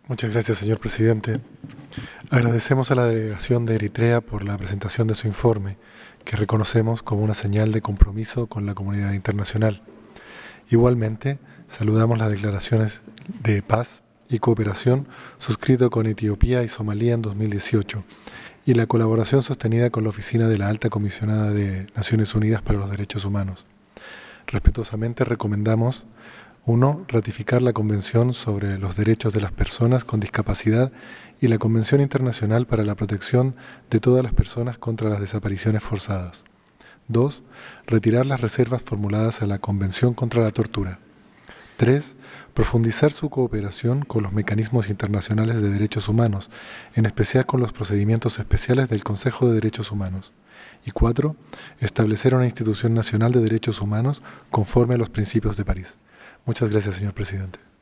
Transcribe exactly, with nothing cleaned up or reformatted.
Muchas gracias, señor presidente. Agradecemos a la delegación de Eritrea por la presentación de su informe, que reconocemos como una señal de compromiso con la comunidad internacional. Igualmente, saludamos las declaraciones de paz y cooperación suscrito con Etiopía y Somalia en dos mil dieciocho y la colaboración sostenida con la Oficina de la Alta Comisionada de Naciones Unidas para los Derechos Humanos. Respetuosamente recomendamos: uno. Ratificar la Convención sobre los Derechos de las Personas con Discapacidad y la Convención Internacional para la Protección de todas las personas contra las desapariciones forzadas. dos. Retirar las reservas formuladas a la Convención contra la Tortura. tres. Profundizar su cooperación con los mecanismos internacionales de derechos humanos, en especial con los procedimientos especiales del Consejo de Derechos Humanos. Y cuatro. Establecer una institución nacional de derechos humanos conforme a los principios de París. Muchas gracias, señor presidente.